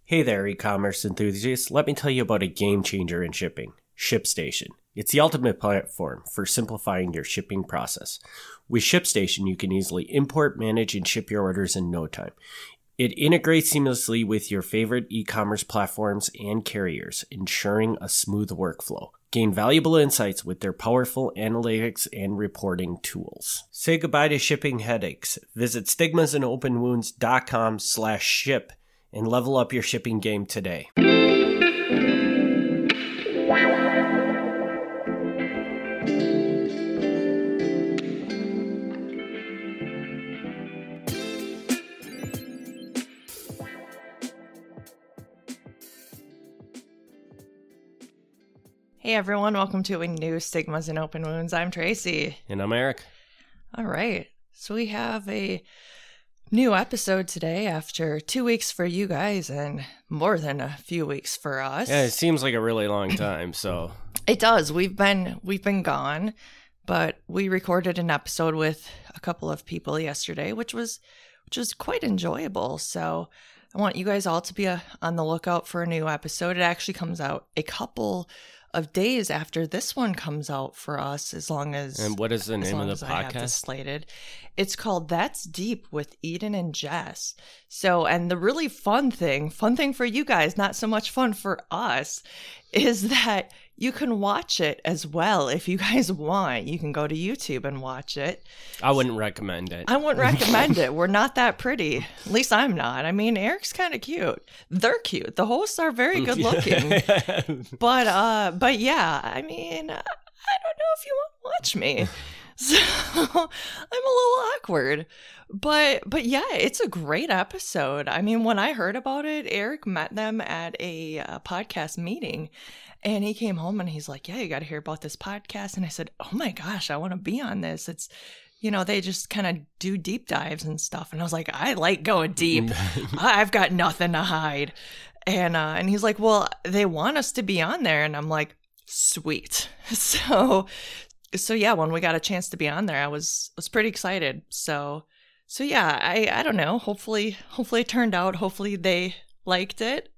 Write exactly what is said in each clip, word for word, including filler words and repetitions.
Hey there, e-commerce enthusiasts. Let me tell you about a game changer in shipping, ShipStation. It's the ultimate platform for simplifying your shipping process. With ShipStation, you can easily import, manage, and ship your orders in no time. It integrates seamlessly with your favorite e-commerce platforms and carriers, ensuring a smooth workflow. Gain valuable insights with their powerful analytics and reporting tools. Say goodbye to shipping headaches. Visit stigmasandopenwounds.com slash ship and level up your shipping game today. Hey everyone, welcome to a new Stigmas and Open Wounds. I'm Tracy. And I'm Eric. All right, so we have a new episode today after two weeks for you guys and more than a few weeks for us. Yeah, it seems like a really long time, so. It does. We've been we've been gone, but we recorded an episode with a couple of people yesterday, which was which was quite enjoyable. So I want you guys all to be a, on the lookout for a new episode. It actually comes out a couple of days after this one comes out for us, as long as and what is the name of the podcast? I have this slated. It's called That's Deep with Eden and Jess. So, and the really fun thing, fun thing for you guys, not so much fun for us, is that you can watch it as well if you guys want. You can go to YouTube and watch it. I wouldn't recommend it. I wouldn't recommend it. We're not that pretty. At least I'm not. I mean, Eric's kind of cute. They're cute. The hosts are very good looking. but uh, but yeah, I mean, I don't know if you want to watch me. So I'm a little awkward. But but yeah, it's a great episode. I mean, when I heard about it, Eric met them at a uh, podcast meeting. And he came home and he's like, yeah, you got to hear about this podcast. And I said, oh my gosh, I want to be on this. It's, you know, they just kind of do deep dives and stuff. And I was like, I like going deep. I've got nothing to hide. And uh, and he's like, well, they want us to be on there. And I'm like, sweet. So, so yeah, when we got a chance to be on there, I was was pretty excited. So, so yeah, I, I don't know. Hopefully, hopefully it turned out. Hopefully they liked it.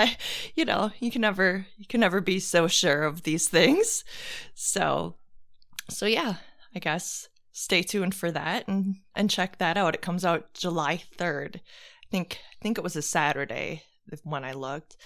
You know, you can never you can never be so sure of these things. So so yeah, I guess stay tuned for that and and check that out. It comes out July third. I think I think it was a Saturday when I looked.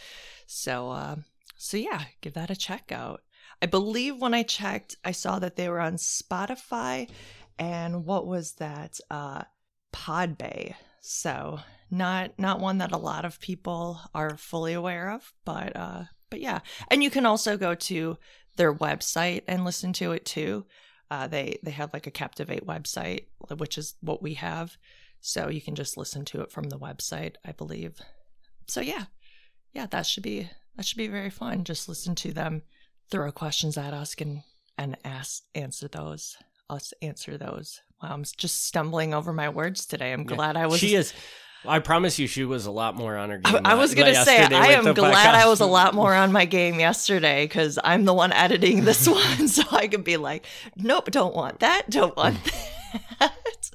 So uh so yeah, give that a check out. I believe when I checked, I saw that they were on Spotify and what was that? Uh Podbay. So not not one that a lot of people are fully aware of, but uh, but yeah. And you can also go to their website and listen to it too. Uh, they they have like a Captivate website, which is what we have. So you can just listen to it from the website, I believe. So yeah, yeah, that should be that should be very fun. Just listen to them throw questions at us and and ask answer those. Us answer those. Wow, I'm just stumbling over my words today. I'm glad yeah, I was. She is. I promise you, she was a lot more on her game. I, I was going to say, I am glad I was a lot more on my game yesterday because I'm the one editing this one, so I can be like, nope, don't want that, don't want that.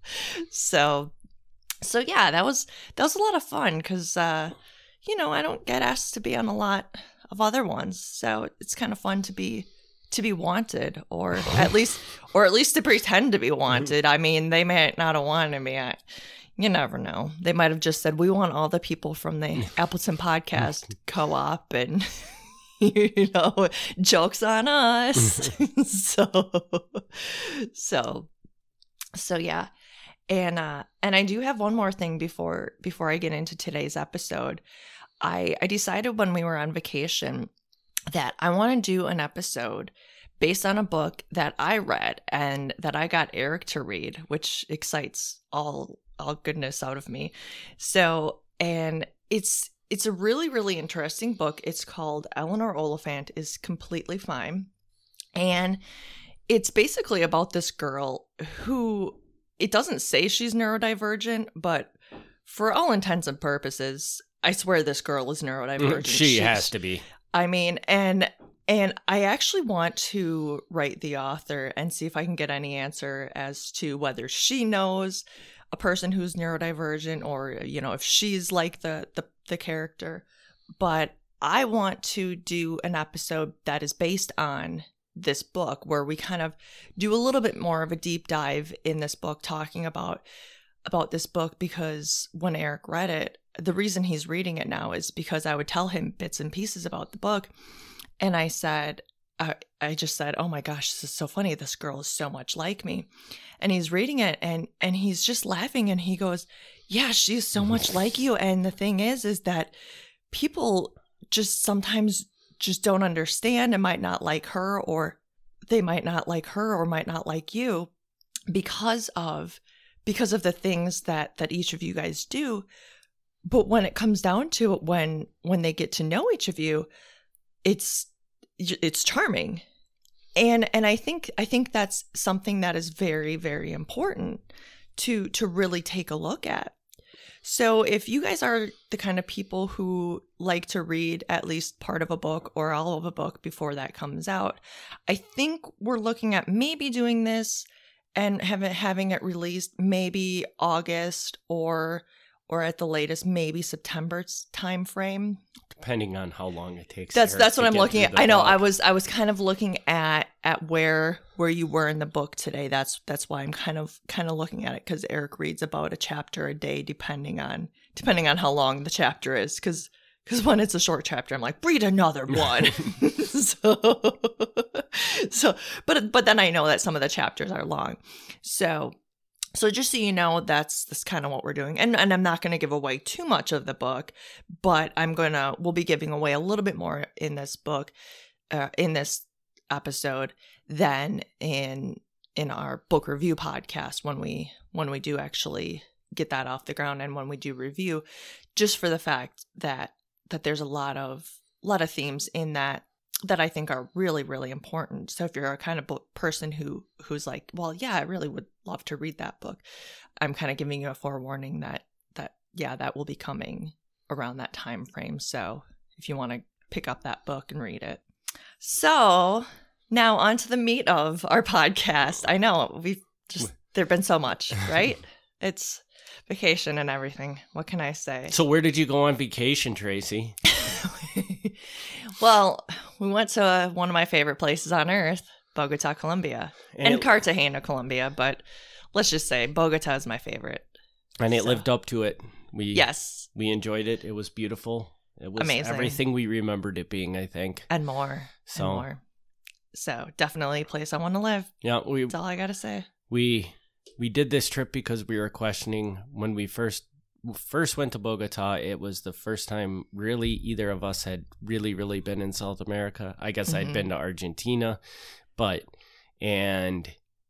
So, so yeah, that was that was a lot of fun because, uh, you know, I don't get asked to be on a lot of other ones, so it's kind of fun to be. to be wanted, or at least or at least to pretend to be wanted. I mean, they might not have wanted me. I, you never know. They might have just said, we want all the people from the Appleton Podcast Co-op and, you know, jokes on us. so, so, so yeah. And, uh, and I do have one more thing before, before I get into today's episode. I, I decided when we were on vacation that I want to do an episode based on a book that I read and that I got Eric to read, which excites all all goodness out of me. So, and it's it's a really, really interesting book. It's called Eleanor Oliphant is Completely Fine. And it's basically about this girl who, it doesn't say she's neurodivergent, but for all intents and purposes, I swear this girl is neurodivergent. She She's, has to be. I mean, and and I actually want to write the author and see if I can get any answer as to whether she knows a person who's neurodivergent, or, you know, if she's like the the, the character, but I want to do an episode that is based on this book where we kind of do a little bit more of a deep dive in this book, talking about about this book, because when Eric read it, the reason he's reading it now is because I would tell him bits and pieces about the book. And I said, I, I just said, oh my gosh, this is so funny. This girl is so much like me. And he's reading it and, and he's just laughing and he goes, yeah, she's so much like you. And the thing is, is that people just sometimes just don't understand and might not like her, or they might not like her or might not like you because of because of the things that that each of you guys do. But when it comes down to it, when when they get to know each of you, it's it's charming. And and I think I think that's something that is very, very important to to really take a look at. So if you guys are the kind of people who like to read at least part of a book or all of a book before that comes out, I think we're looking at maybe doing this and have it, having it released maybe August or or at the latest maybe September's time frame, depending on how long it takes. That's Eric that's what to I'm get looking through at. the I know book. I was I was kind of looking at at where where you were in the book today. That's that's why I'm kind of kind of looking at it, because Eric reads about a chapter a day depending on depending on how long the chapter is, because because when it's a short chapter, I'm like, read another one. so so but but then I know that some of the chapters are long. So So just so you know, that's that's kind of what we're doing. And and I'm not going to give away too much of the book, but I'm going to, we'll be giving away a little bit more in this book, uh, in this episode than in in our book review podcast when we when we do actually get that off the ground and when we do review, just for the fact that that there's a lot of lot of themes in that that I think are really, really important. So if you're a kind of book person who who's like, well, yeah, I really would love to read that book, I'm kind of giving you a forewarning that, that yeah, that will be coming around that time frame. So if you want to pick up that book and read it. So now on to the meat of our podcast. I know we've just, there've been so much, right? It's vacation and everything. What can I say? So where did you go on vacation, Tracy? Well, we went to uh, one of my favorite places on earth, Bogota, Colombia, and, and it, Cartagena, Colombia. But let's just say Bogota is my favorite. And it so. lived up to it. We Yes. We enjoyed it. It was beautiful. It was amazing. Everything we remembered it being, I think. And more. So, and more. So definitely a place I want to live. Yeah, we That's all I got to say. we we did this trip because we were questioning when we first first went to Bogota. It was the first time really either of us had really, really been in South America. I guess mm-hmm. I'd been to Argentina, but and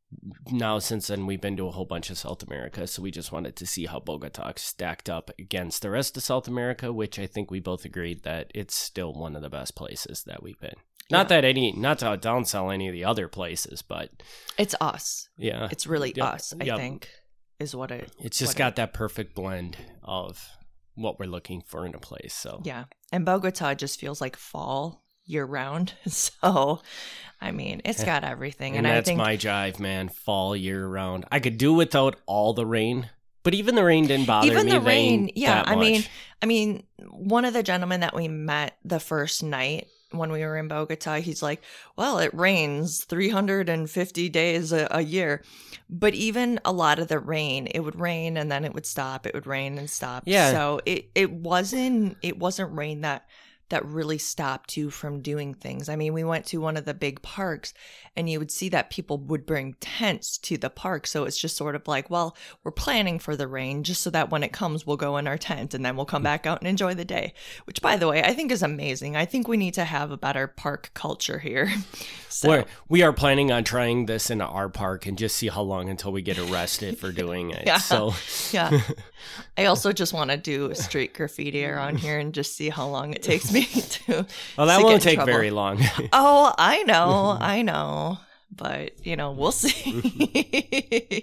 now since then we've been to a whole bunch of South America. So we just wanted to see how Bogota stacked up against the rest of South America, which I think we both agreed that it's still one of the best places that we've been. Not yeah. that any, not to downsell any of the other places, but it's us. Yeah, it's really yep. us. I yep. think is what it. It's just what got it, that perfect blend of what we're looking for in a place. So yeah, and Bogota just feels like fall year round. So, I mean, it's got everything, and, and that's I think my jive, man. Fall year round. I could do without all the rain. But even the rain didn't bother even me. Even the rain, yeah. I much. mean, I mean, one of the gentlemen that we met the first night when we were in Bogota, he's like, well, it rains three hundred fifty days a, a year. But even a lot of the rain, it would rain and then it would stop. It would rain and stop. Yeah. So it, it wasn't it wasn't rain that that really stopped you from doing things. I mean, we went to one of the big parks and you would see that people would bring tents to the park. So it's just sort of like, well, we're planning for the rain just so that when it comes, we'll go in our tent and then we'll come back out and enjoy the day, which, by the way, I think is amazing. I think we need to have a better park culture here. So. We're, we are planning on trying this in our park and just see how long until we get arrested for doing it. Yeah. So yeah. I also just want to do street graffiti around here and just see how long it takes me to. Well, that to won't take trouble. very long. Oh, I know. I know. But, you know, we'll see.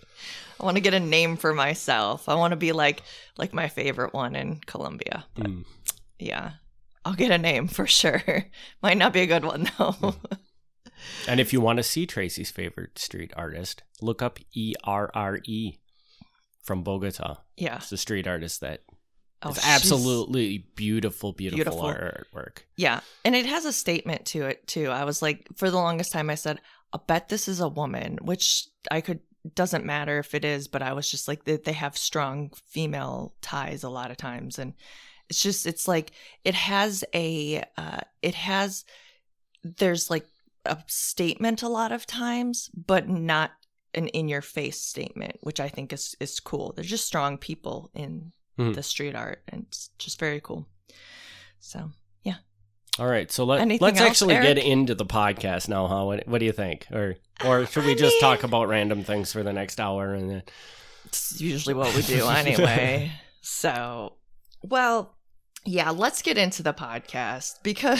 I want to get a name for myself. I want to be like like my favorite one in Colombia. But mm. yeah, I'll get a name for sure. Might not be a good one, though. And if you want to see Tracy's favorite street artist, look up E R R E from Bogota. Yeah. It's a street artist that Oh, it's absolutely beautiful, beautiful, beautiful artwork. Yeah. And it has a statement to it, too. I was like, for the longest time, I said, I'll bet this is a woman, which I could, doesn't matter if it is, but I was just like, they, they have strong female ties a lot of times. And it's just, it's like, it has a, uh, it has, there's like a statement a lot of times, but not an in-your-face statement, which I think is, is cool. They're just strong people in mm-hmm. the street art, and it's just very cool. So, yeah. All right, so let, let's else, actually Eric? get into the podcast now, huh? What, what do you think? Or or should we I just mean, talk about random things for the next hour? And then... It's usually what we do anyway. So, well, yeah, let's get into the podcast because,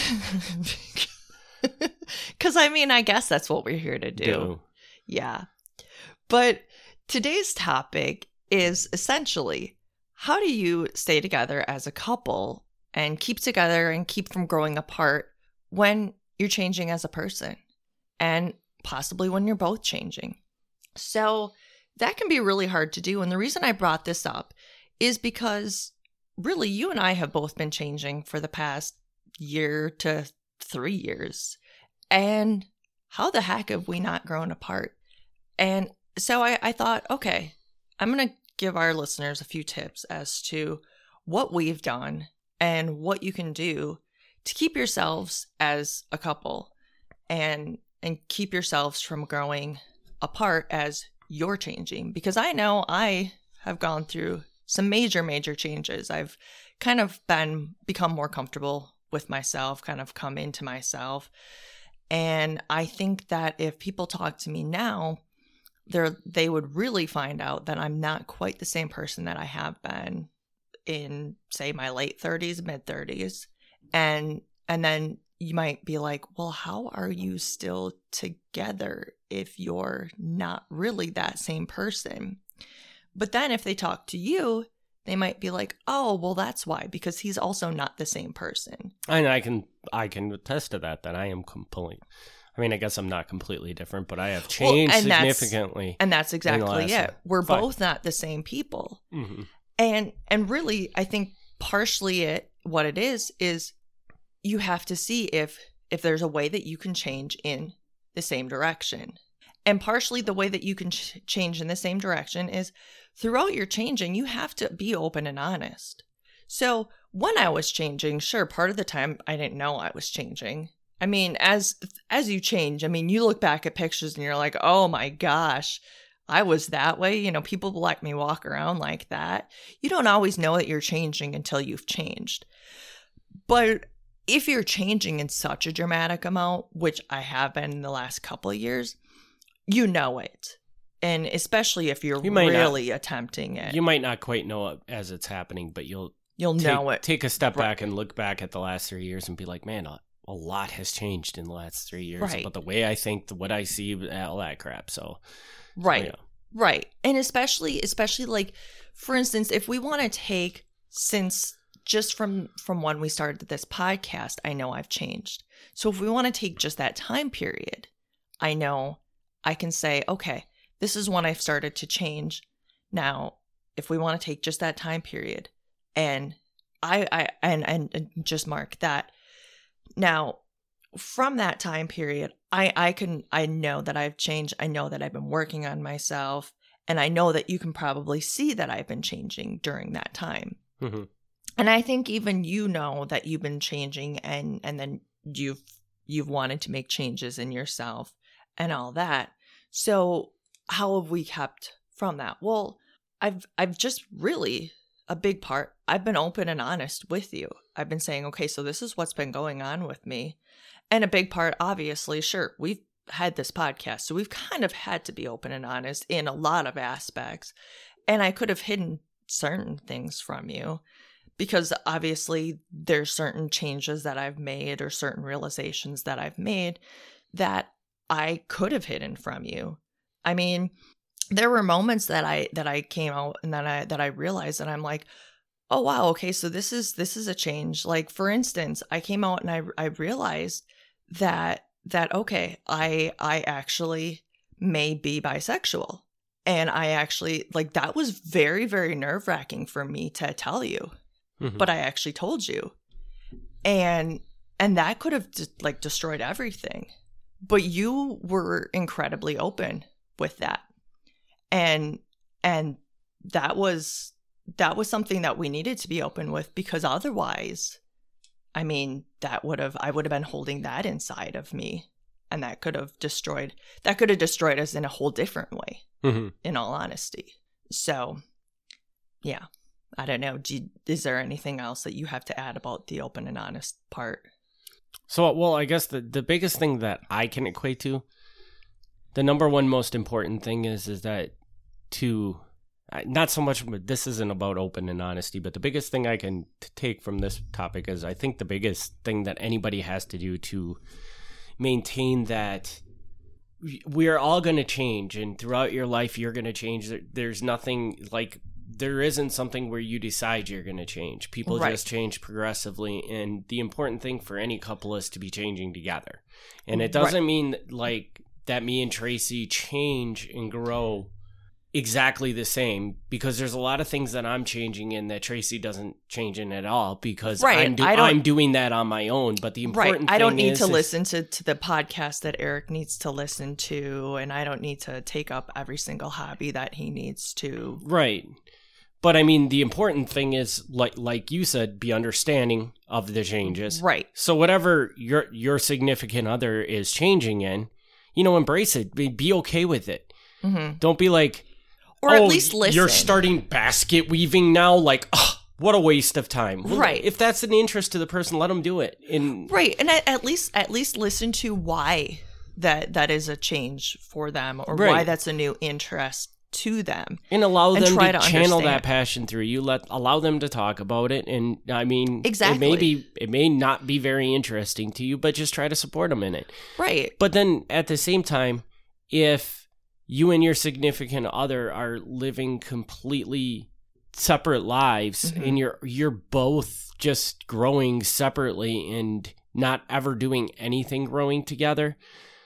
because I mean, I guess that's what we're here to do. do. Yeah. But today's topic is essentially, how do you stay together as a couple and keep together and keep from growing apart when you're changing as a person, and possibly when you're both changing? So that can be really hard to do. And the reason I brought this up is because really you and I have both been changing for the past year to three years. And how the heck have we not grown apart? And so I, I thought, okay, I'm going to give our listeners a few tips as to what we've done and what you can do to keep yourselves as a couple and and keep yourselves from growing apart as you're changing. Because I know I have gone through some major, major changes. I've kind of been become more comfortable with myself, kind of come into myself. And I think that if people talk to me now, They're, they would really find out that I'm not quite the same person that I have been in, say, my late thirties, mid thirties. And and then you might be like, well, how are you still together if you're not really that same person? But then if they talk to you, they might be like, oh, well, that's why, because he's also not the same person. And I can, I can attest to that, that I am complete. I mean, I guess I'm not completely different, but I have changed well, and significantly. That's, and that's exactly it. We're five. both not the same people. Mm-hmm. And and really, I think partially it what it is, is you have to see if if there's a way that you can change in the same direction. And partially the way that you can ch- change in the same direction is throughout your changing, you have to be open and honest. So when I was changing, sure, part of the time I didn't know I was changing. I mean, as as you change, I mean, you look back at pictures and you're like, oh my gosh, I was that way. You know, people let me walk around like that. You don't always know that you're changing until you've changed. But if you're changing in such a dramatic amount, which I have been in the last couple of years, you know it. And especially if you're you really not, attempting it. You might not quite know it as it's happening, but you'll, you'll take, know it. Take a step right. back and look back at the last three years and be like, man, a, a lot has changed in the last three years. Right. But the way I think, what I see, all that crap. So, right. So, yeah. Right. And especially, especially like, for instance, if we want to take, since just from, from when we started this podcast, I know I've changed. So if we want to take just that time period, I know I can say, okay, this is when I've started to change. Now, if we want to take just that time period and I, I, and, and, and just mark that. Now, from that time period, I, I can, I know that I've changed. I know that I've been working on myself, and I know that you can probably see that I've been changing during that time. Mm-hmm. And I think even you know that you've been changing, and, and then you've, you've wanted to make changes in yourself and all that. So how have we kept from that? Well, I've, I've just really a big part. I've been open and honest with you. I've been saying, okay, so this is what's been going on with me. And a big part, obviously, sure, we've had this podcast, so we've kind of had to be open and honest in a lot of aspects. And I could have hidden certain things from you because obviously there's certain changes that I've made or certain realizations that I've made that I could have hidden from you. I mean, there were moments that I that I came out and that I that I realized that I'm like, oh wow, okay, so this is this is a change. Like, for instance, I came out and I I realized that that okay, I I actually may be bisexual. And I actually, like, that was very, very nerve-wracking for me to tell you. mm-hmm. but I actually told you. And and that could have just, like destroyed everything. But you were incredibly open with that. And and that was that was something that we needed to be open with, because otherwise, I mean, that would have I would have been holding that inside of me, and that could have destroyed that could have destroyed us in a whole different way, mm-hmm. in all honesty. So, yeah, I don't know. Do you, is there anything else that you have to add about the open and honest part? So, well, I guess the, the biggest thing that I can equate to, the number one most important thing is, is that to, not so much, this isn't about open and honesty, but the biggest thing I can t- take from this topic is, I think the biggest thing that anybody has to do to maintain that we are all going to change, and throughout your life, you're going to change. There's nothing like, there isn't something where you decide you're going to change. People right. just change progressively. And the important thing for any couple is to be changing together. And it doesn't right. mean like that me and Tracy change and grow exactly the same, because there's a lot of things that I'm changing in that Tracy doesn't change in at all, because right. I'm, do- I'm doing that on my own. But the important right. thing I don't need is, to is, listen to, to the podcast that Eric needs to listen to, and I don't need to take up every single hobby that he needs to. Right. But I mean, the important thing is, like like you said, be understanding of the changes. Right. So whatever your your significant other is changing in, you know, embrace it. Be, be okay with it. Mm-hmm. Don't be like, or oh, at least listen. You're starting basket weaving now. Like, oh, what a waste of time. Well, right. If that's an interest to the person, let them do it. And right. And at, at least at least listen to why that that is a change for them, or right. why that's a new interest to them, and allow and them to, to channel understand. that passion through you. Let allow them to talk about it. And I mean, exactly. It may be, it may not be very interesting to you, but just try to support them in it. Right. But then at the same time, if you and your significant other are living completely separate lives, mm-hmm. and you're you're both just growing separately and not ever doing anything growing together,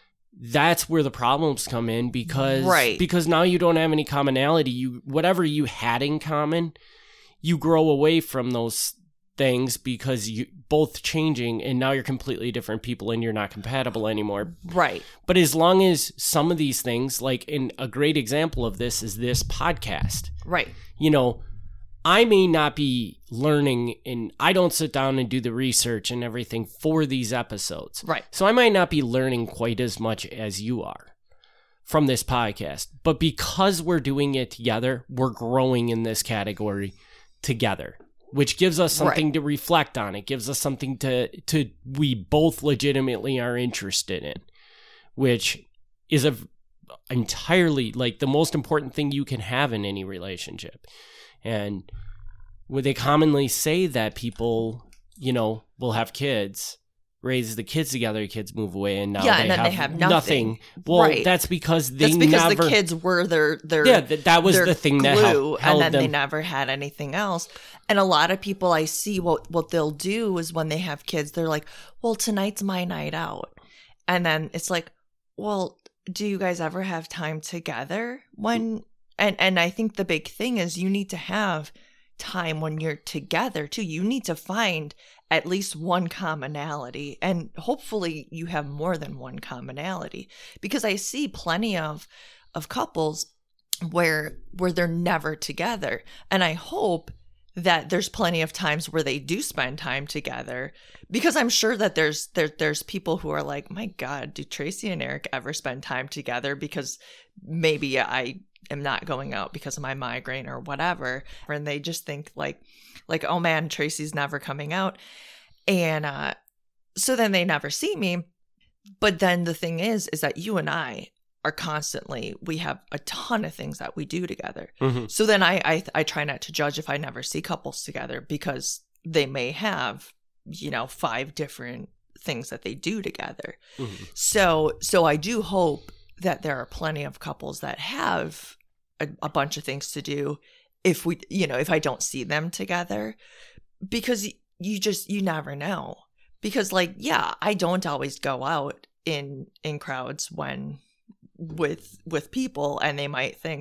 that's where the problems come in, because right. because now you don't have any commonality. You whatever you had in common, you grow away from those things because you both changing, and now you're completely different people and you're not compatible anymore. Right. But as long as some of these things, like, in a great example of this is this podcast. Right. You know, I may not be learning, and I don't sit down and do the research and everything for these episodes. Right. So I might not be learning quite as much as you are from this podcast. But because we're doing it together, we're growing in this category together, which gives us something right. to reflect on. It gives us something to, to we both legitimately are interested in, which is a entirely, like, the most important thing you can have in any relationship. And would they commonly say that people, you know, will have kids, raise the kids together, kids move away, and now yeah, they, and then have they have nothing. nothing. Well, right. that's because they that's because never... the kids were their their yeah, that, that was their the thing glue, that held, held and then them. they never had anything else. And a lot of people I see, what what they'll do is when they have kids, they're like, "Well, tonight's my night out," and then it's like, "Well, do you guys ever have time together when?" And and I think the big thing is you need to have time when you're together too. You need to find at least one commonality, and hopefully you have more than one commonality, because I see plenty of of couples where where they're never together, and I hope that there's plenty of times where they do spend time together, because I'm sure that there's there, there's people who are like, my God, do Tracy and Eric ever spend time together? Because maybe I am not going out because of my migraine or whatever, and they just think like like oh man, Tracy's never coming out, and uh so then they never see me. But then the thing is is that you and I are constantly, we have a ton of things that we do together. Mm-hmm. So then I, I I try not to judge if I never see couples together, because they may have, you know, five different things that they do together. Mm-hmm. So so I do hope that there are plenty of couples that have a, a bunch of things to do if we, you know, if I don't see them together, because you just, you never know. Because like, yeah, I don't always go out in, in crowds when with, with people, and they might think,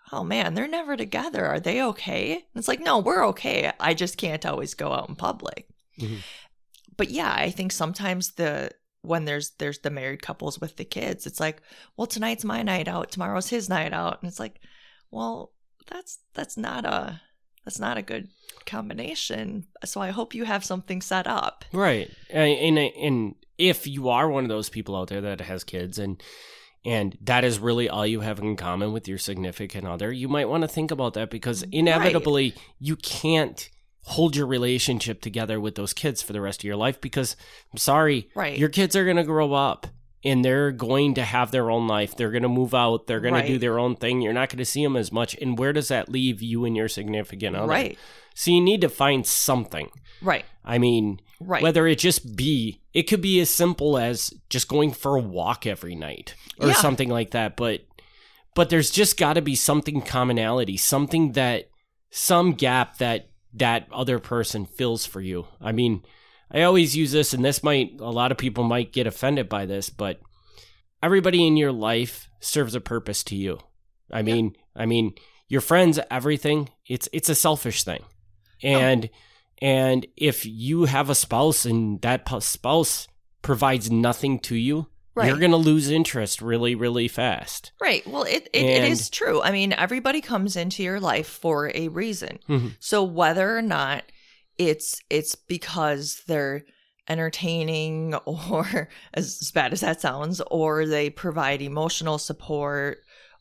oh man, they're never together. Are they okay? And it's like, no, we're okay. I just can't always go out in public. Mm-hmm. But yeah, I think sometimes the when there's there's the married couples with the kids, it's like, well, tonight's my night out, tomorrow's his night out. And it's like, well, that's that's not a that's not a good combination. So I hope you have something set up. Right. And, and, and if you are one of those people out there that has kids and and that is really all you have in common with your significant other, you might want to think about that, because inevitably right. you can't hold your relationship together with those kids for the rest of your life, because I'm sorry, right. your kids are going to grow up and they're going to have their own life. They're going to move out. They're going right. to do their own thing. You're not going to see them as much. And where does that leave you and your significant other? Right. So you need to find something. Right. I mean, right. whether it just be, it could be as simple as just going for a walk every night or yeah. something like that. But, but there's just got to be something commonality, something that, some gap that that other person fills for you. I mean, I always use this, and this might, a lot of people might get offended by this, but everybody in your life serves a purpose to you. I mean, yeah. I mean, your friends, everything, it's, it's a selfish thing. And, oh. and if you have a spouse and that spouse provides nothing to you, right. you're going to lose interest really, really fast. Right. Well, it, it, and, it is true. I mean, everybody comes into your life for a reason. Mm-hmm. So whether or not it's it's because they're entertaining, or as, as bad as that sounds, or they provide emotional support,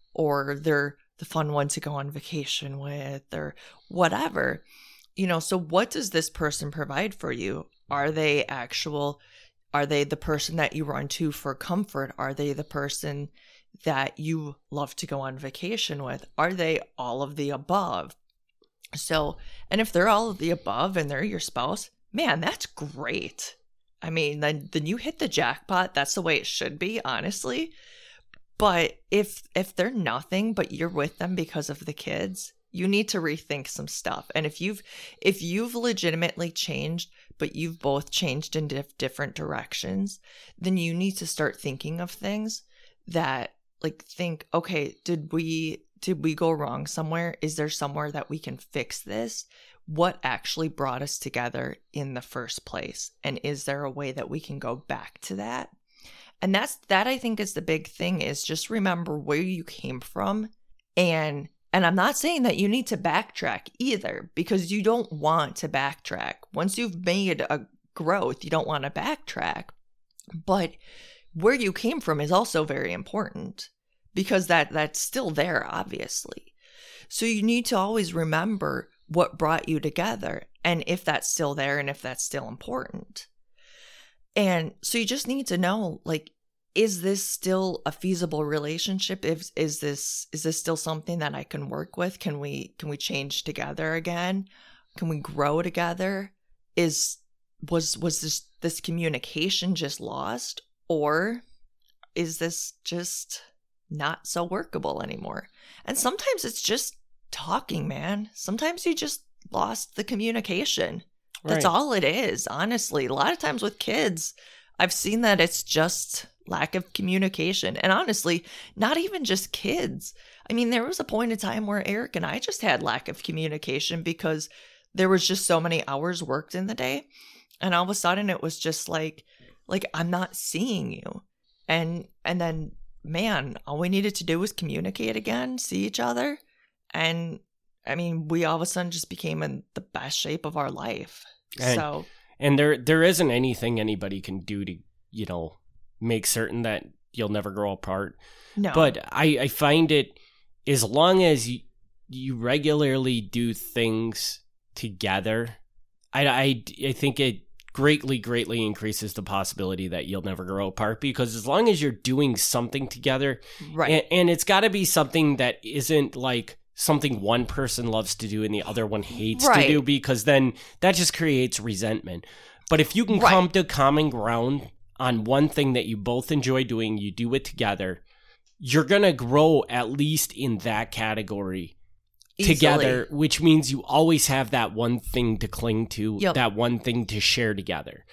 or they're the fun one to go on vacation with, or whatever, you know, so what does this person provide for you? Are they actual... Are they the person that you run to for comfort? Are they the person that you love to go on vacation with? Are they all of the above? So, and if they're all of the above and they're your spouse, man, that's great. I mean, then then you hit the jackpot. That's the way it should be, honestly. But if if they're nothing, but you're with them because of the kids, you need to rethink some stuff. And if you've if you've legitimately changed, but you've both changed in dif- different directions, then you need to start thinking of things that, like, think, okay, did we did we go wrong somewhere? Is there somewhere that we can fix this? What actually brought us together in the first place? And is there a way that we can go back to that? And that's that I think is the big thing, is just remember where you came from. And And I'm not saying that you need to backtrack either, because you don't want to backtrack. Once you've made a growth, you don't want to backtrack. But where you came from is also very important, because that, that's still there, obviously. So you need to always remember what brought you together, and if that's still there, and if that's still important. And so you just need to know, like, is this still a feasible relationship? Is is this is this still something that I can work with? Can we can we change together again? Can we grow together? Is was was this this communication just lost, or is this just not so workable anymore? And sometimes it's just talking, man. Sometimes you just lost the communication. That's right. All it is, honestly. A lot of times with kids, I've seen that it's just lack of communication. And honestly, not even just kids. I mean, there was a point in time where Eric and I just had lack of communication because there was just so many hours worked in the day. And all of a sudden it was just like, like, I'm not seeing you. And, and then, man, all we needed to do was communicate again, see each other. And I mean, we all of a sudden just became in the best shape of our life. And, so, and there, there isn't anything anybody can do to, you know, make certain that you'll never grow apart. No. But I, I find it, as long as you, you regularly do things together, I, I, I think it greatly, greatly increases the possibility that you'll never grow apart, because as long as you're doing something together, right. and, and it's got to be something that isn't like something one person loves to do and the other one hates right. to do, because then that just creates resentment. But if you can right. come to common ground on one thing that you both enjoy doing, you do it together, you're going to grow at least in that category Easily. Together, which means you always have that one thing to cling to, yep. that one thing to share together.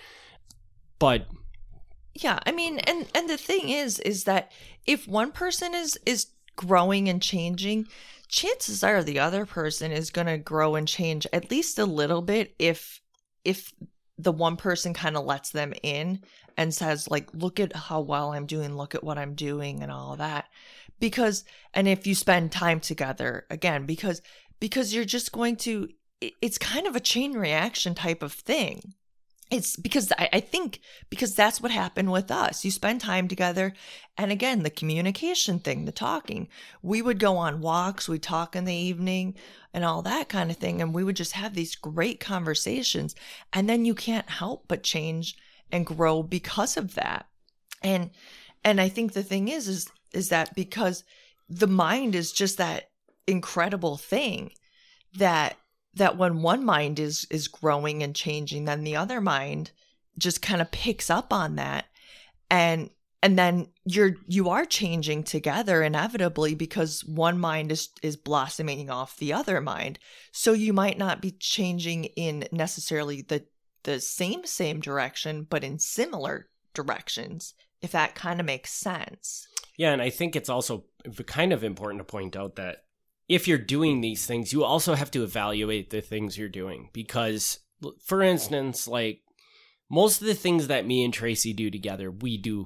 But yeah, I mean, and, and the thing is, is that if one person is, is growing and changing, chances are the other person is going to grow and change at least a little bit if if the one person kind of lets them in and says, like, look at how well I'm doing, look at what I'm doing and all of that. Because, and if you spend time together, again, because because you're just going to, it's kind of a chain reaction type of thing. It's because I, I think because that's what happened with us. You spend time together. And again, the communication thing, the talking, we would go on walks, we'd talk in the evening and all that kind of thing. And we would just have these great conversations. And then you can't help but change and grow because of that. And, and I think the thing is, is, is that because the mind is just that incredible thing that that when one mind is is growing and changing, then the other mind just kind of picks up on that. And and then you're you are changing together inevitably because one mind is is blossoming off the other mind. So you might not be changing in necessarily the the same same direction, but in similar directions, if that kind of makes sense. Yeah, and I think it's also kind of important to point out that if you're doing these things, you also have to evaluate the things you're doing. Because, for instance, like, most of the things that me and Tracy do together, we do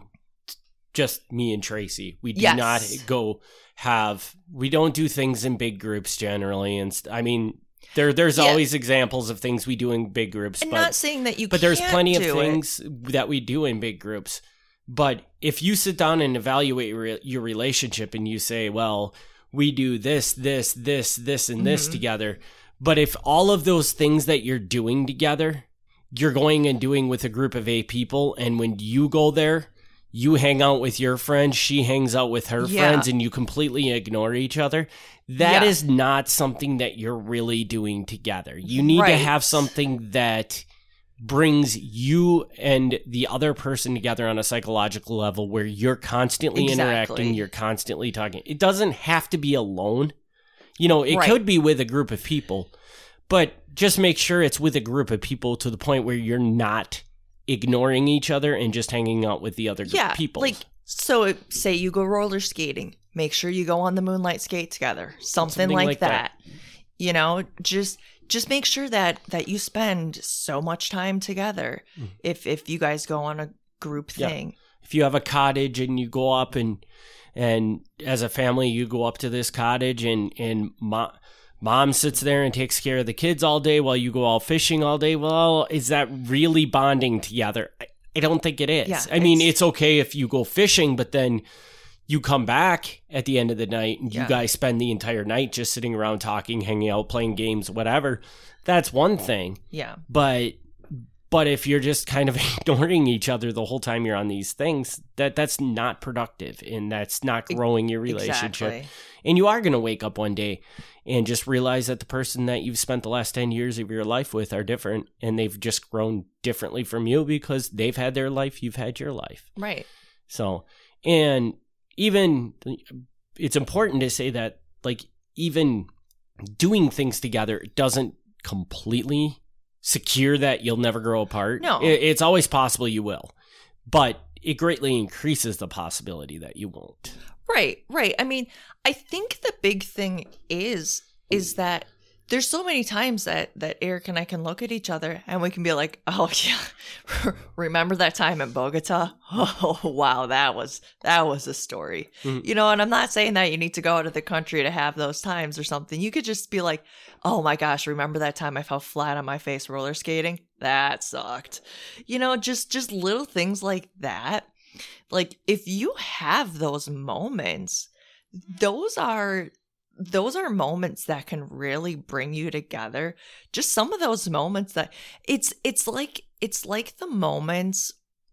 just me and Tracy. We do yes. not go have, we don't do things in big groups generally. And st- I mean, there there's yeah. always examples of things we do in big groups. I'm but, not saying that you But can't there's plenty of do things it. that we do in big groups. But if you sit down and evaluate re- your relationship and you say, well, we do this, this, this, this, and this mm-hmm. together. But if all of those things that you're doing together, you're going and doing with a group of eight people, and when you go there, you hang out with your friends, she hangs out with her yeah. friends, and you completely ignore each other, that yeah. is not something that you're really doing together. You need right. to have something that brings you and the other person together on a psychological level where you're constantly exactly. interacting, you're constantly talking. It doesn't have to be alone. You know, it right. could be with a group of people, but just make sure it's with a group of people to the point where you're not ignoring each other and just hanging out with the other group yeah, of people. Like, so say you go roller skating, make sure you go on the moonlight skate together, something, something like, like that. that. You know, just... Just make sure that, that you spend so much time together mm. if if you guys go on a group thing. Yeah. If you have a cottage and you go up and and as a family you go up to this cottage and, and mom, mom sits there and takes care of the kids all day while you go out fishing all day, well, is that really bonding together? I, I don't think it is. Yeah, I mean, it's okay if you go fishing, but then you come back at the end of the night and you yeah. guys spend the entire night just sitting around talking, hanging out, playing games, whatever. That's one thing. Yeah. But but if you're just kind of ignoring each other the whole time you're on these things, that that's not productive and that's not growing your relationship. Exactly. And you are going to wake up one day and just realize that the person that you've spent the last ten years of your life with are different and they've just grown differently from you because they've had their life, you've had your life. Right. So, and even it's important to say that, like, even doing things together doesn't completely secure that you'll never grow apart. No. It's always possible you will, but it greatly increases the possibility that you won't. Right, right. I mean, I think the big thing is, is that there's so many times that, that Eric and I can look at each other and we can be like, oh yeah, remember that time in Bogota? Oh, wow, that was, that was a story. Mm-hmm. You know, and I'm not saying that you need to go out of the country to have those times or something. You could just be like, oh my gosh, remember that time I fell flat on my face roller skating? That sucked. You know, just, just little things like that. Like, if you have those moments, those are... those are moments that can really bring you together. Just some of those moments that it's it's like it's like the moments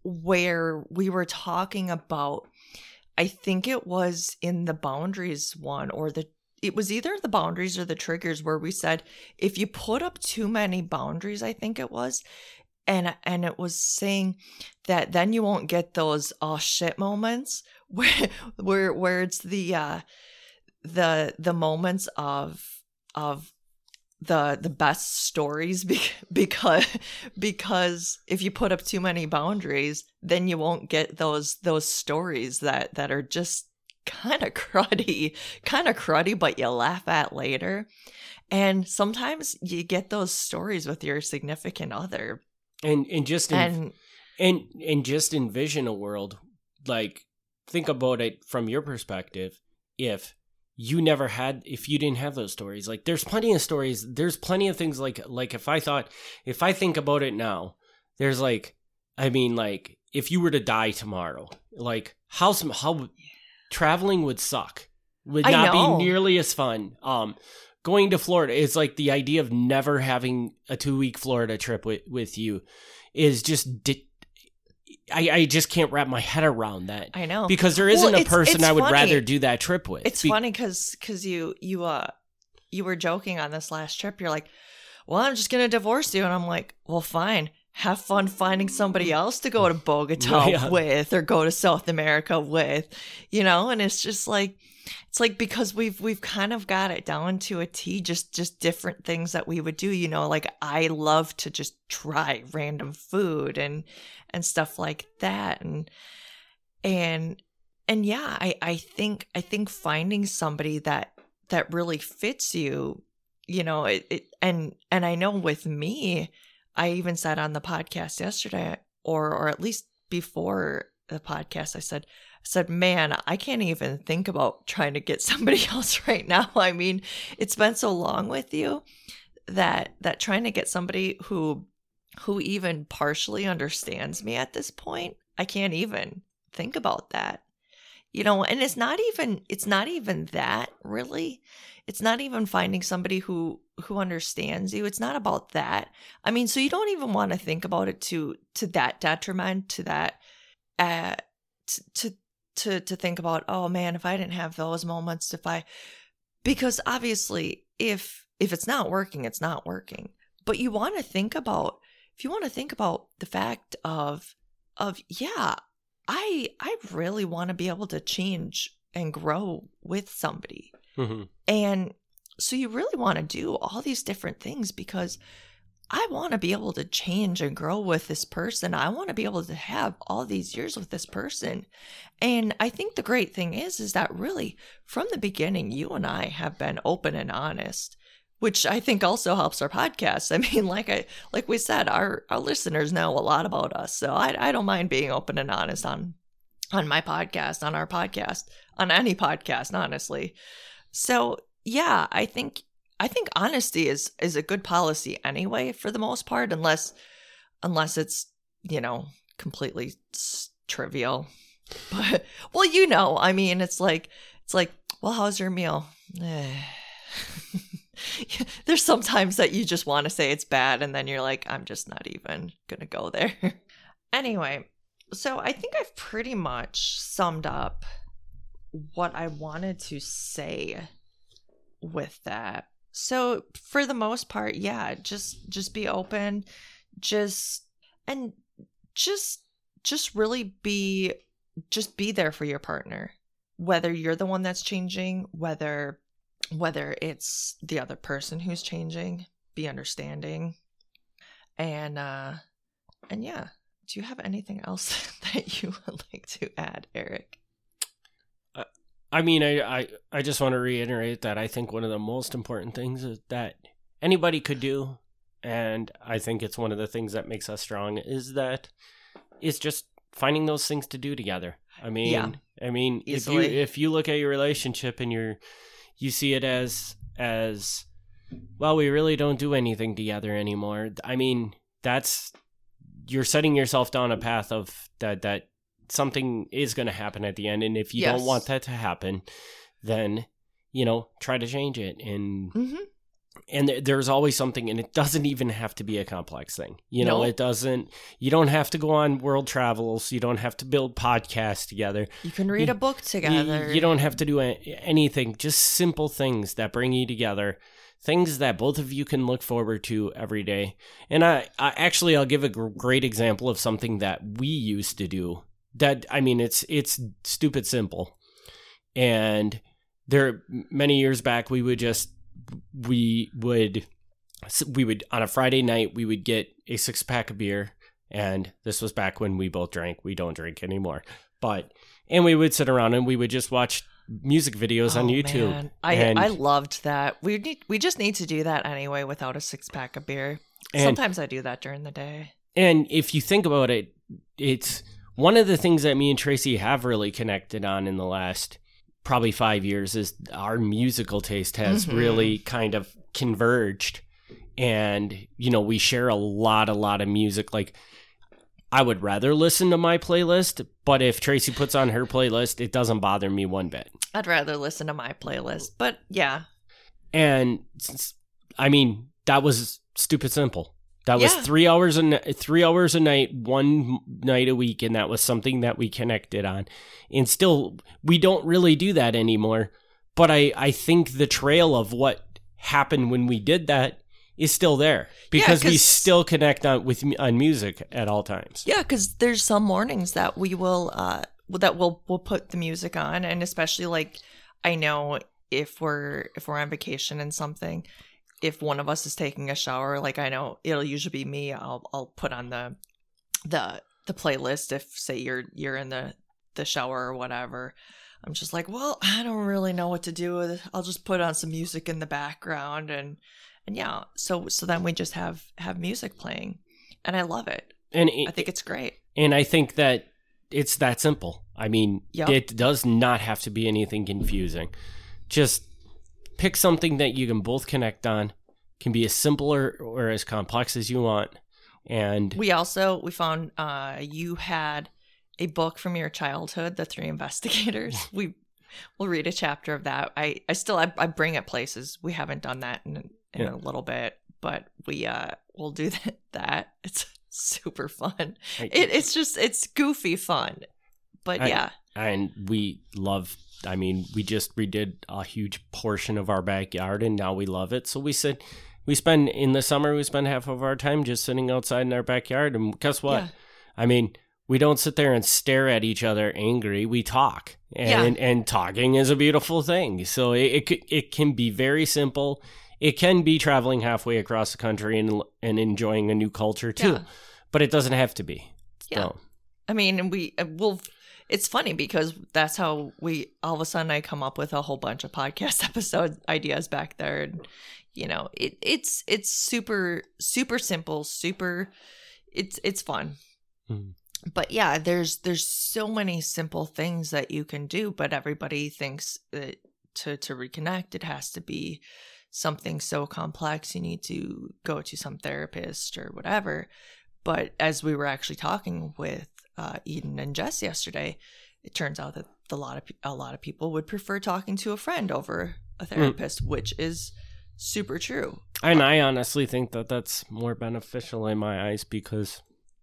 where we were talking about, I think it was in the boundaries one, or the it was either the boundaries or the triggers, where we said if you put up too many boundaries, I think it was, and and it was saying that then you won't get those oh shit moments where where where it's the uh the the moments of of the the best stories be, because because if you put up too many boundaries, then you won't get those those stories that that are just kind of cruddy, kind of cruddy, but you laugh at later. And sometimes you get those stories with your significant other. And and just in, and and and just envision a world, like, think about it from your perspective. If you never had, if you didn't have those stories, like, there's plenty of stories. There's plenty of things like, like if I thought, if I think about it now, there's like, I mean, like, if you were to die tomorrow, like, how some, how traveling would suck, would not be nearly as fun. Um, going to Florida is like the idea of never having a two week Florida trip with, with you is just, di- I, I just can't wrap my head around that. I know. Because there isn't well, a person it's I would funny. rather do that trip with. It's Be- funny because because you you uh you were joking on this last trip. You're like, well, I'm just gonna divorce you, and I'm like, well, fine. Have fun finding somebody else to go to Bogota yeah. with or go to South America with, you know. And it's just like, it's like because we've we've kind of got it down to a T. Just just different things that we would do, you know. Like, I love to just try random food and and stuff like that, and and and yeah, I I think I think finding somebody that that really fits you, you know, it, it and and I know with me. I even said on the podcast yesterday, or or at least before the podcast, I said, I said, man, I can't even think about trying to get somebody else right now. I mean, it's been so long with you that that trying to get somebody who who even partially understands me at this point, I can't even think about that. You know, and it's not even it's not even that really. It's not even finding somebody who who understands you. It's not about that. I mean, so you don't even want to think about it to to that detriment, to that uh to to to think about, oh man, if I didn't have those moments, if I because obviously if if it's not working, it's not working. But you want to think about if you want to think about the fact of of yeah, I I really want to be able to change and grow with somebody. Mm-hmm. And so you really want to do all these different things because I want to be able to change and grow with this person. I want to be able to have all these years with this person. And I think the great thing is, is that really from the beginning, you and I have been open and honest, which I think also helps our podcast. I mean, like I, like we said, our, our listeners know a lot about us. So I, I don't mind being open and honest on, on my podcast, on our podcast, on any podcast, honestly. So yeah, I think I think honesty is is a good policy anyway, for the most part, unless unless it's, you know, completely s- trivial. But well, you know, I mean, it's like it's like, well, how's your meal? There's sometimes that you just want to say it's bad, and then you're like, I'm just not even gonna go there. Anyway, so I think I've pretty much summed up what I wanted to say with that. So for the most part, yeah, just just be open, just and just just really be just be there for your partner, whether you're the one that's changing, whether whether it's the other person who's changing. Be understanding. And uh and yeah, do you have anything else that you would like to add, Eric? I mean, I, I, I just want to reiterate that I think one of the most important things is that anybody could do, and I think it's one of the things that makes us strong, is that it's just finding those things to do together. I mean, yeah. I mean, Easily. if you if you look at your relationship and you're you see it as as well, we really don't do anything together anymore. I mean, that's you're setting yourself down a path of that that. Something is going to happen at the end, and if you yes. don't want that to happen, then, you know, try to change it. And mm-hmm. and th- there's always something, and it doesn't even have to be a complex thing. You know, no. it doesn't. You don't have to go on world travels. You don't have to build podcasts together. You can read you, a book together. You, you don't have to do a- anything. Just simple things that bring you together. Things that both of you can look forward to every day. And I, I actually, I'll give a gr- great example of something that we used to do. That, I mean, it's it's stupid simple. And there, many years back, we would just, we would, we would, on a Friday night, we would get a six pack of beer. And this was back when we both drank. We don't drink anymore. But, and we would sit around and we would just watch music videos oh, on YouTube. Man. I and, I loved that. We need we just need to do that anyway without a six pack of beer. and, Sometimes I do that during the day. And if you think about it, it's one of the things that me and Tracy have really connected on in the last probably five years is our musical taste has mm-hmm. really kind of converged. And, you know, we share a lot, a lot of music. Like, I would rather listen to my playlist, but if Tracy puts on her playlist, it doesn't bother me one bit. I'd rather listen to my playlist, but yeah. And, I mean, that was stupid simple. That was yeah. three hours a three hours a night, one night a week, and that was something that we connected on. And still, we don't really do that anymore. But I, I think the trail of what happened when we did that is still there because yeah, we still connect on with on music at all times. Yeah, because there's some mornings that we will uh that we'll we'll put the music on, and especially like I know if we're if we're on vacation and something. If one of us is taking a shower, like I know it'll usually be me, I'll I'll put on the the the playlist if say you're you're in the, the shower or whatever. I'm just like, well, I don't really know what to do with it. I'll just put on some music in the background and and yeah, so so then we just have have music playing. And I love it. And it, I think it's great. And I think that it's that simple. I mean, yep. It does not have to be anything confusing. Just pick something that you can both connect on. Can be as simple or, or as complex as you want. And we also we found uh, you had a book from your childhood, The Three Investigators. we we'll read a chapter of that. I, I still I, I bring it places. We haven't done that in, in yeah. a little bit, but we uh we'll do that. that. It's super fun. I, it, it's just it's goofy fun. But I, yeah. And we love I mean, we just redid a huge portion of our backyard and now we love it. So we said, we spend, in the summer, we spend half of our time just sitting outside in our backyard. And guess what? Yeah. I mean, we don't sit there and stare at each other angry. We talk. And, yeah. and talking is a beautiful thing. So it, it, it can be very simple. It can be traveling halfway across the country and, and enjoying a new culture too. Yeah. But it doesn't have to be. Yeah. So. I mean, we will... It's funny because that's how we, all of a sudden I come up with a whole bunch of podcast episode ideas back there. And, you know, it, it's, it's super, super simple, super, it's, it's fun. Mm-hmm. But yeah, there's, there's so many simple things that you can do, but everybody thinks that to, to reconnect, it has to be something so complex. You need to go to some therapist or whatever. But as we were actually talking with, Uh, Eden and Jess yesterday, it turns out that a lot of a lot of people would prefer talking to a friend over a therapist, mm. which is super true. And I honestly think that that's more beneficial in my eyes because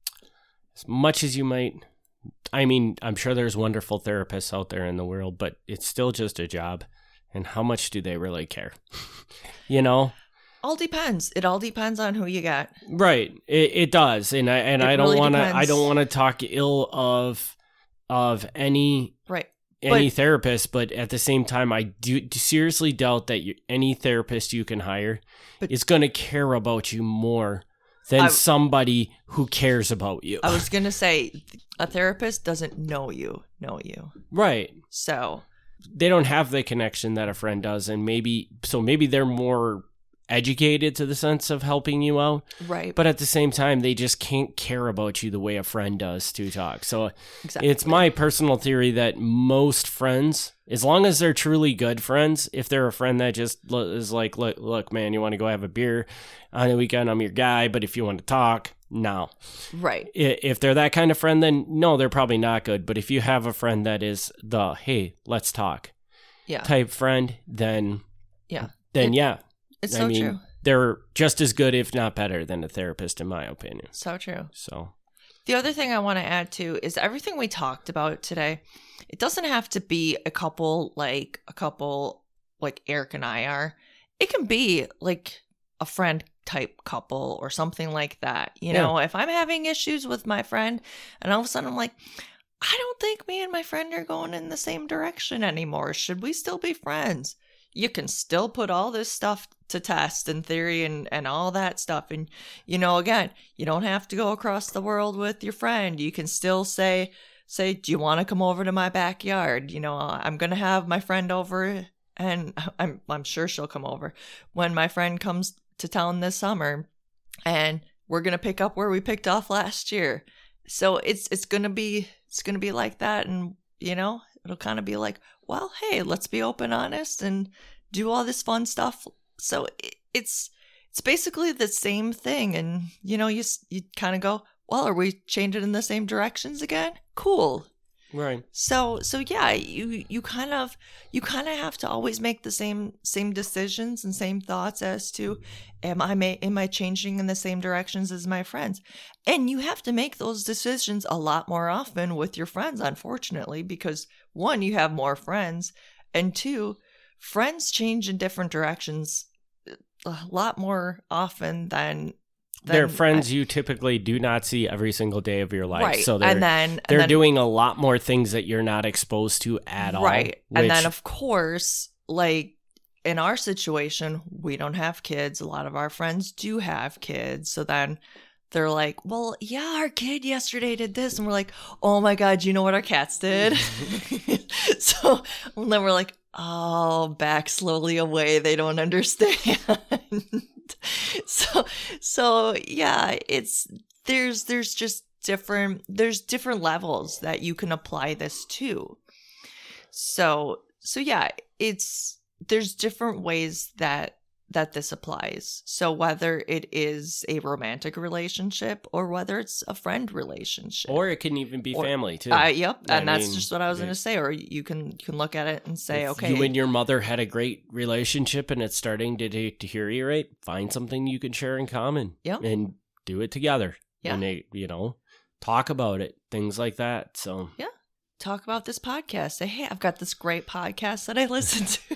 as much as you might, I mean, I'm sure there's wonderful therapists out there in the world, but it's still just a job. And how much do they really care? You know? All depends. It all depends on who you get. Right. It it does. And I and it I don't really want to I don't want to talk ill of of any right. any but, therapist, but at the same time I do seriously doubt that you, any therapist you can hire but, is going to care about you more than I, somebody who cares about you. I was going to say a therapist doesn't know you, know you. Right. So they don't have the connection that a friend does, and maybe so maybe they're more educated to the sense of helping you out. Right. But at the same time, they just can't care about you the way a friend does to talk. So exactly. It's my personal theory that most friends, as long as they're truly good friends, if they're a friend that just is like, look, look man, you want to go have a beer on the weekend, I'm your guy, but if you want to talk, no. Right. If they're that kind of friend, then no, they're probably not good. But if you have a friend that is the, hey, let's talk yeah. type friend, then, yeah, then it- yeah. It's I so mean, true. They're just as good, if not better, than a therapist, in my opinion. So true. So, the other thing I want to add too is everything we talked about today. It doesn't have to be a couple like a couple like Eric and I are. It can be like a friend type couple or something like that. You know, yeah. If I'm having issues with my friend, and all of a sudden I'm like, I don't think me and my friend are going in the same direction anymore. Should we still be friends? You can still put all this stuff to test and theory and, and all that stuff. And, you know, again, you don't have to go across the world with your friend. You can still say say, do you want to come over to my backyard? You know, I'm going to have my friend over, and I'm I'm sure she'll come over when my friend comes to town this summer, and we're going to pick up where we picked off last year. So it's it's going to be it's going to be like that, and you know, it'll kind of be like, well, hey, let's be open, honest, and do all this fun stuff. So it, it's it's basically the same thing, and you know, you you kind of go, well, are we changing in the same directions again? Cool. Right. So so yeah, you you kind of you kind of have to always make the same same decisions and same thoughts as to, am I ma- am I changing in the same directions as my friends? And you have to make those decisions a lot more often with your friends, unfortunately, because one, you have more friends, and two, friends change in different directions a lot more often than they're friends I, you typically do not see every single day of your life. Right. So they're, and then, they're and then, doing a lot more things that you're not exposed to at all. Right. Which, and then, of course, like in our situation, we don't have kids. A lot of our friends do have kids. So then they're like, well, yeah, our kid yesterday did this. And we're like, oh my God, you know what our cats did? So and then we're like, oh, back slowly away. They don't understand. So, so yeah, it's, there's, there's just different, there's different levels that you can apply this to. So, so yeah, it's, there's different ways that, that this applies. So whether it is a romantic relationship or whether it's a friend relationship, or it can even be or, family too. Uh, yep. I And that's mean, just what I was yeah. going to say. Or you can, you can look at it and say, if okay, you and your mother had a great relationship and it's starting to deteriorate, find something you can share in common. Yep. And do it together. Yeah. And they, you know, talk about it, things like that. So yeah. Talk about this podcast. Say, hey, I've got this great podcast that I listen to.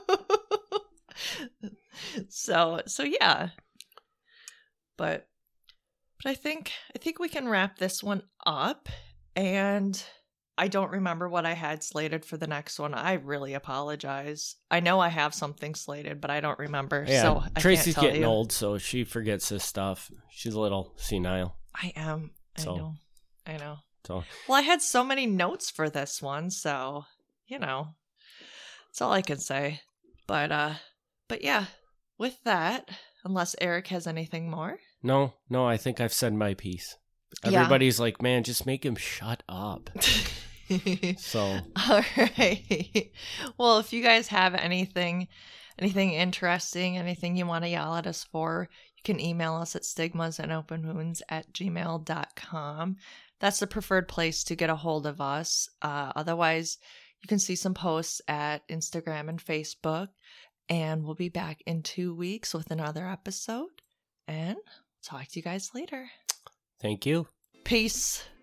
So, so yeah, but, but I think, I think we can wrap this one up, and I don't remember what I had slated for the next one. I really apologize. I know I have something slated, but I don't remember. Yeah, so I Tracy's can't tell getting you. old, so she forgets this stuff. She's a little senile. I am. I So. know. I know. So Well, I had so many notes for this one, so, you know, that's all I can say. But, uh, but yeah. With that, unless Eric has anything more. no, no, I think I've said my piece. Yeah. Everybody's like, man, just make him shut up. So, all right. Well, if you guys have anything, anything interesting, anything you want to yell at us for, you can email us at stigmas and open wounds at gmail dot com. That's the preferred place to get a hold of us. Uh, otherwise, you can see some posts at Instagram and Facebook. And we'll be back in two weeks with another episode. And talk to you guys later. thank you. Peace.